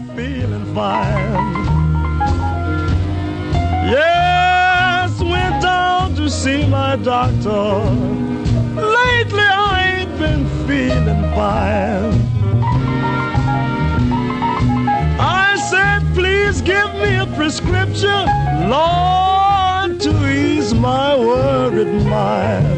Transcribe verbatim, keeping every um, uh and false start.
feeling fine. Yes, went down to see my doctor. Lately I ain't been feeling fine. I said, please give me a prescription, Lord, to ease my worried mind.